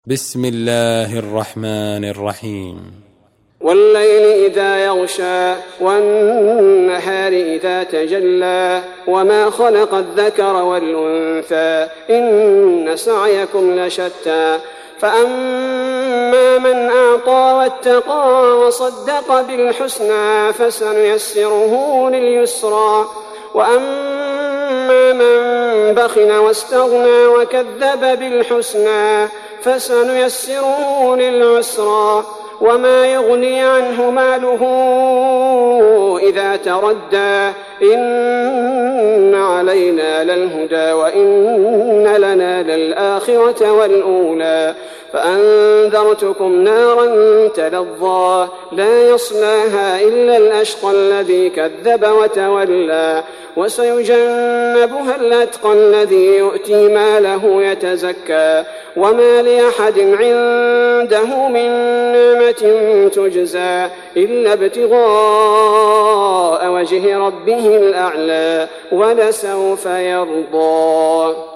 بسم الله الرحمن الرحيم. والليل إذا يغشى والنهار إذا تجلى وما خلق الذكر والأنثى إن سعيكم لشتى فأما من أعطى واتقى وصدق بالحسنى فسنيسره لليسرى وأما من بخل واستغنى وكذب بالحسنى فسنيسره للعسرى وما يغني عنه ماله إذا تردى إن علينا للهدى وإن لنا للآخرة والأولى فأنذرتكم نارا تلظى لا يصلاها إلا الأشقى الذي كذب وتولى وسيجنبها الأتقى الذي يؤتي ماله يتزكى وما لأحد عنده من نعمة تجزى إلا ابتغاء وجه ربه الأعلى ولسوف يرضى.